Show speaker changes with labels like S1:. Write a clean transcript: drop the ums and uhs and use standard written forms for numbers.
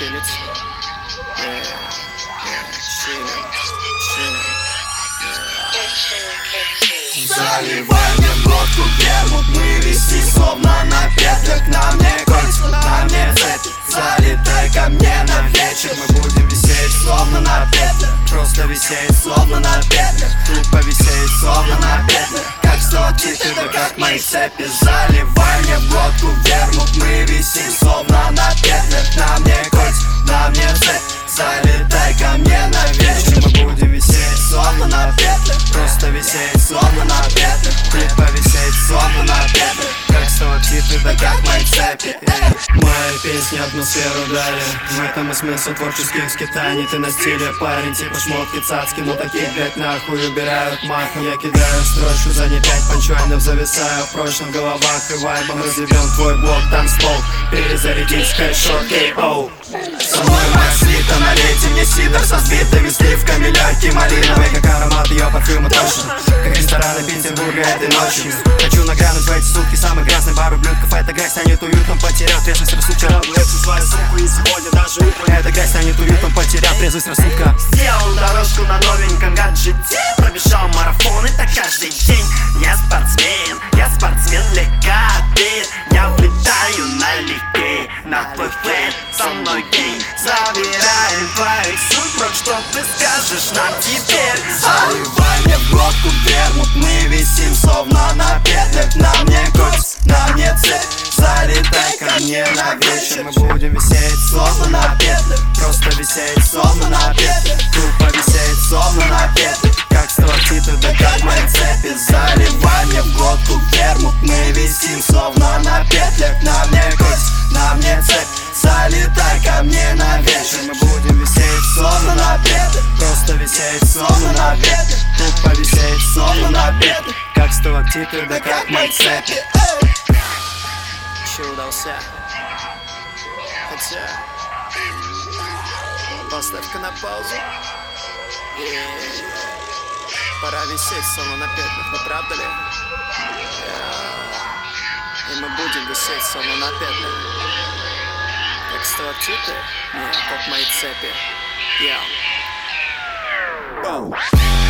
S1: чилить.
S2: Заливай мне в глотку вермут, мы висим словно на петлях. На мне кольца, на мне цепи, залетай ко мне на вечер. Мы будем висеть словно на петлях, просто висеть словно на петлях, тупо висеть словно на петлях. Как сталактиты, да как мои цепи. Заливай мне в глотку вермут, мы висим словно на петлях. На мне кольца, на мне цепи, залетай ко мне на вечер. Мы будем висеть словно на петлях, просто висеть словно на петлях, тупо висеть словно на петлях. Как сталактиты, да как мои цепи. Мои песни атмосферу дали, в этом и смысл творческих скитаний. Ты на стиле парень, типа шмотки цацки, но таких, блять, нахуй убирают мах. Я кидаю строчку за не 5 панчвайнов, зависаю в прошлом головах и вайбом разъебем твой блок, танцпол. Перезарядить хэдшот, KO. Со мной моя свита, налейте мне сидор со сбитыми сливками, легкий малиновый, как аромат ее парфюма точно. Как рестораны Петербурга этой ночью. Хочу нагрянуть в эти сутки самый грязный бар ублюдков. Эта грязь станет уютом, потеряв трезвость рассудка. Эту свою сумку и сегодня даже утром. Эта грязь станет уютом, потеряв трезвость рассудка. Сделал дорожку на новеньком гаджете, пробежал марафон, это каждый день. Я спортсмен легкоатлет. Я влетаю налегке на твой флэт, со мной гей. Забираем твоих супруг, что ты скажешь нам теперь? Заливай мне в глотку вермут, мы висим словно на петлях. На мне кольца, на мне цепь, залетай ко мне на вечер. Мы будем висеть словно на петлях, просто висеть словно на петлях, тупо висеть словно на петлях. Как сталактиты, да как мои цепи. Заливай мне в глотку вермут, мы висим словно на петлях. На мне кольца, на мне цепь, залетай ко мне на вечер. Мы будем висеть словно на петлях, просто висеть словно на петлях, тупо висеть словно на петлях. Как сталактиты, да как мои цепи.
S1: Еще удался. Хотя поставь-ка на паузу. Пора висеть словно на петлях, не правда ли? И мы будем висеть словно на петлях. Как сталактиты, нет, как мои цепи.